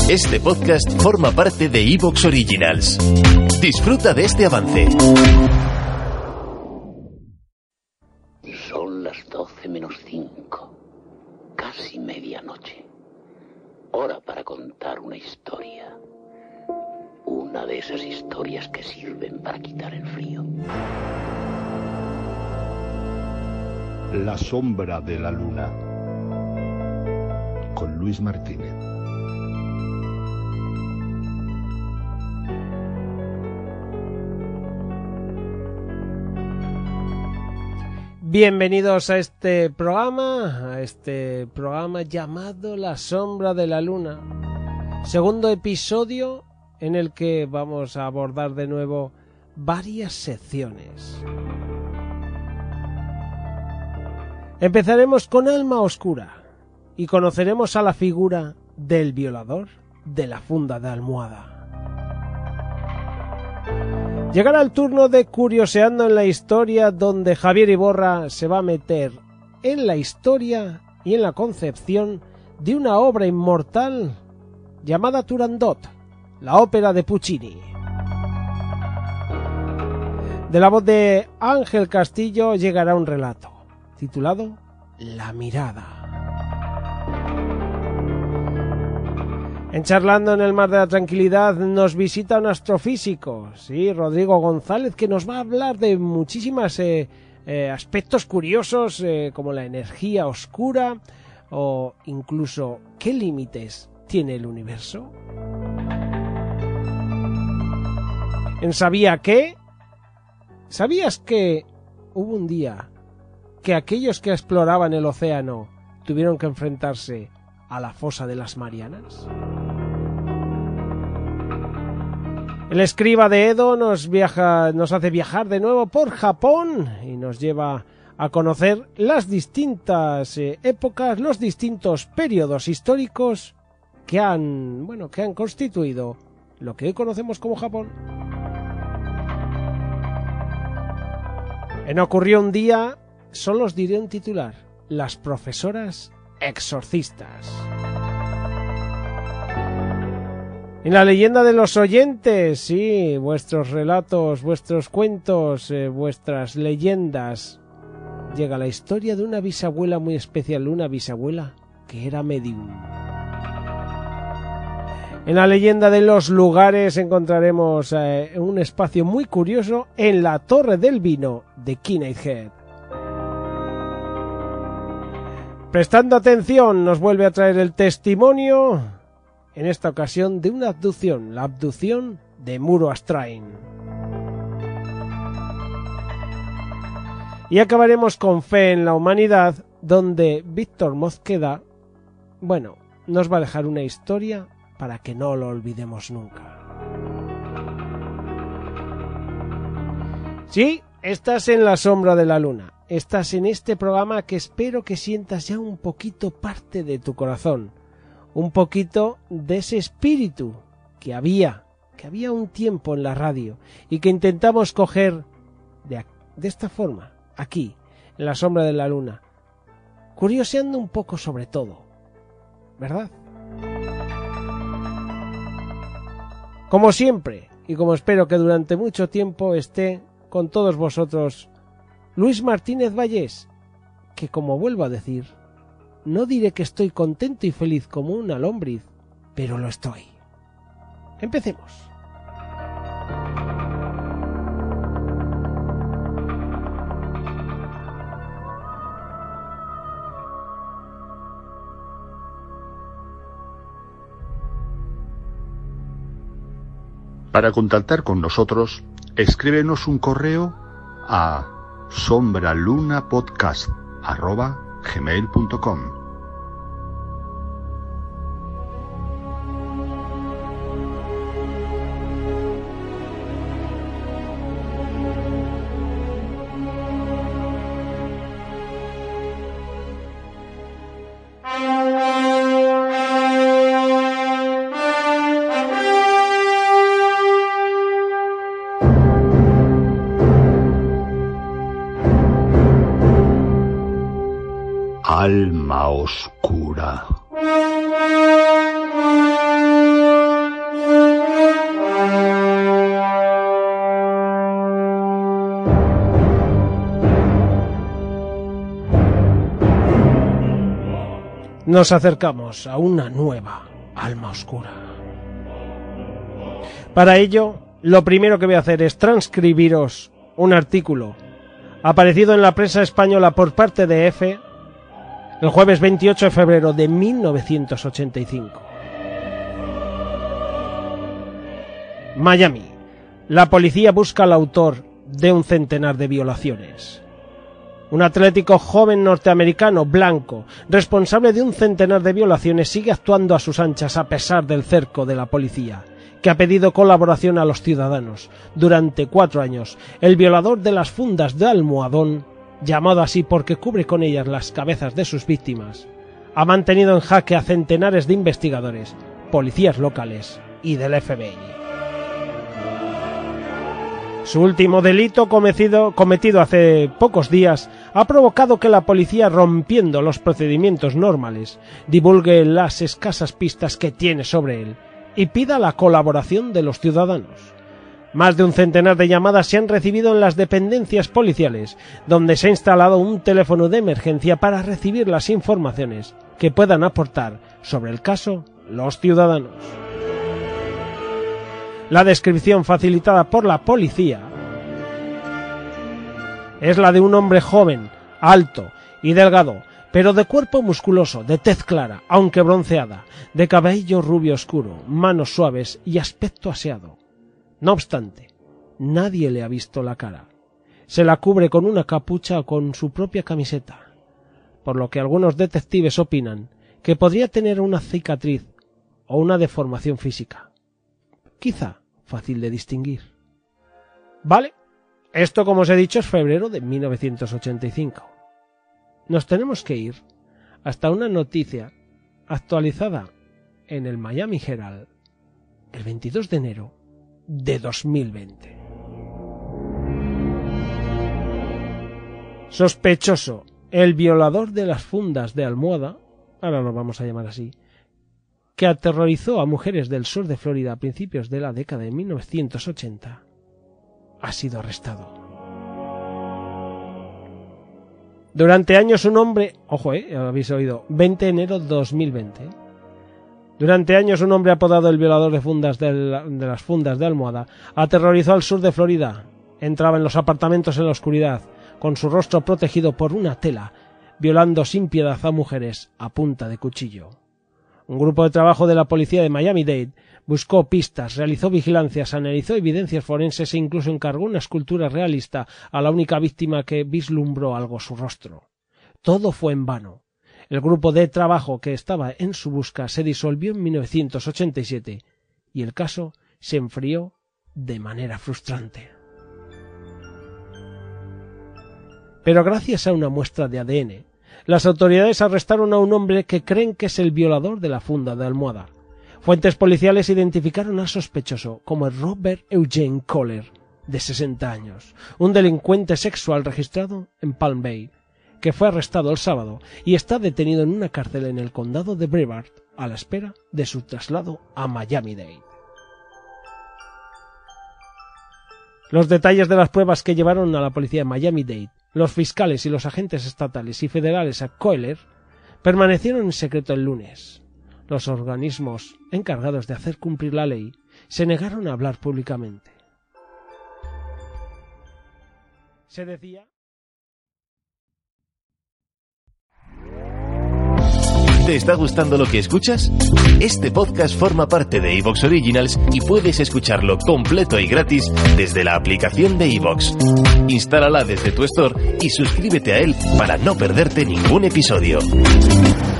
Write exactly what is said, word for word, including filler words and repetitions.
Este podcast forma parte de iVoox Originals. Disfruta de este avance. Son las doce menos cinco, casi medianoche. Hora para contar una historia. Una de esas historias que sirven para quitar el frío. La sombra de la luna, con Luis Martínez. Bienvenidos a este programa, a este programa llamado La Sombra de la Luna. Segundo episodio en el que vamos a abordar de nuevo varias secciones. Empezaremos con Alma Oscura y conoceremos a la figura del violador de la funda de almohada. Llegará el turno de Curioseando en la Historia, donde Javier Iborra se va a meter en la historia y en la concepción de una obra inmortal llamada Turandot, la ópera de Puccini. De la voz de Ángel Castillo llegará un relato titulado La mirada. En Charlando en el Mar de la Tranquilidad nos visita un astrofísico, sí, Rodrigo González, que nos va a hablar de muchísimos eh, eh, aspectos curiosos eh, como la energía oscura o incluso qué límites tiene el universo. En ¿Sabía qué? ¿Sabías que hubo un día que aquellos que exploraban el océano tuvieron que enfrentarse a la fosa de las Marianas? El escriba de Edo nos viaja, nos hace viajar de nuevo por Japón y nos lleva a conocer las distintas eh, épocas, los distintos periodos históricos que han, bueno, que han constituido lo que hoy conocemos como Japón. En Ocurrió un día, solo os diré un titular: las profesoras exorcistas. En la leyenda de los oyentes, sí, vuestros relatos, vuestros cuentos, eh, vuestras leyendas. Llega la historia de una bisabuela muy especial, una bisabuela que era medium. En la leyenda de los lugares encontraremos eh, un espacio muy curioso en la Torre del Vino de Kinnaid Head. Prestando atención, nos vuelve a traer el testimonio, en esta ocasión de una abducción, la abducción de Muro Astrain. Y acabaremos con Fe en la Humanidad, donde Víctor Mosqueda, bueno, nos va a dejar una historia para que no lo olvidemos nunca. Sí, estás en La Sombra de la Luna. Estás en este programa que espero que sientas ya un poquito parte de tu corazón, un poquito de ese espíritu que había, que había un tiempo en la radio y que intentamos coger de, de esta forma, aquí, en La Sombra de la Luna, curioseando un poco sobre todo, ¿verdad? Como siempre, y como espero que durante mucho tiempo esté con todos vosotros, Luis Martínez Vallés, que como vuelvo a decir, no diré que estoy contento y feliz como una lombriz, pero lo estoy. Empecemos. Para contactar con nosotros, escríbenos un correo a sombralunapodcast arroba gmail punto com. Alma Oscura. nos acercamos a una nueva alma oscura. Para ello, lo primero que voy a hacer es transcribiros un artículo aparecido en la prensa española por parte de EFE el jueves veintiocho de febrero de mil novecientos ochenta y cinco. Miami. La policía busca al autor de un centenar de violaciones. Un atlético joven norteamericano blanco, responsable de un centenar de violaciones, sigue actuando a sus anchas a pesar del cerco de la policía, que ha pedido colaboración a los ciudadanos. Durante cuatro años, el violador de las fundas de almohadón, llamado así porque cubre con ellas las cabezas de sus víctimas, ha mantenido en jaque a centenares de investigadores, policías locales y del F B I. Su último delito, cometido, cometido hace pocos días, ha provocado que la policía, rompiendo los procedimientos normales, divulgue las escasas pistas que tiene sobre él y pida la colaboración de los ciudadanos. Más de un centenar de llamadas se han recibido en las dependencias policiales, donde se ha instalado un teléfono de emergencia para recibir las informaciones que puedan aportar sobre el caso los ciudadanos. La descripción facilitada por la policía es la de un hombre joven, alto y delgado, pero de cuerpo musculoso, de tez clara, aunque bronceada, de cabello rubio oscuro, manos suaves y aspecto aseado. No obstante, nadie le ha visto la cara. Se la cubre con una capucha o con su propia camiseta, por lo que algunos detectives opinan que podría tener una cicatriz o una deformación física. Quizá fácil de distinguir. Vale, esto, como os he dicho, es febrero de mil novecientos ochenta y cinco. Nos tenemos que ir hasta una noticia actualizada en el Miami Herald el veintidós de enero de dos mil veinte. Sospechoso, el violador de las fundas de almohada, ahora lo vamos a llamar así, que aterrorizó a mujeres del sur de Florida a principios de la década de mil novecientos ochenta, ha sido arrestado. Durante años un hombre, ojo, eh, ya lo habéis oído, veinte de enero de dos mil veinte. Durante años un hombre apodado el violador de fundas de, la, de las fundas de almohada aterrorizó al sur de Florida. Entraba en los apartamentos en la oscuridad, con su rostro protegido por una tela, violando sin piedad a mujeres a punta de cuchillo. Un grupo de trabajo de la policía de Miami-Dade buscó pistas, realizó vigilancias, analizó evidencias forenses e incluso encargó una escultura realista a la única víctima que vislumbró algo su rostro. Todo fue en vano. El grupo de trabajo que estaba en su busca se disolvió en mil novecientos ochenta y siete y el caso se enfrió de manera frustrante. Pero gracias a una muestra de A D N, las autoridades arrestaron a un hombre que creen que es el violador de la funda de almohada. Fuentes policiales identificaron al sospechoso como Robert Eugene Kohler, de sesenta años, un delincuente sexual registrado en Palm Bay, que fue arrestado el sábado y está detenido en una cárcel en el condado de Brevard a la espera de su traslado a Miami-Dade. Los detalles de las pruebas que llevaron a la policía de Miami-Dade, los fiscales y los agentes estatales y federales a Kohler permanecieron en secreto el lunes. Los organismos encargados de hacer cumplir la ley se negaron a hablar públicamente. Se decía... ¿Te está gustando lo que escuchas? Este podcast forma parte de iVoox Originals y puedes escucharlo completo y gratis desde la aplicación de iVoox. Instálala desde tu store y suscríbete a él para no perderte ningún episodio.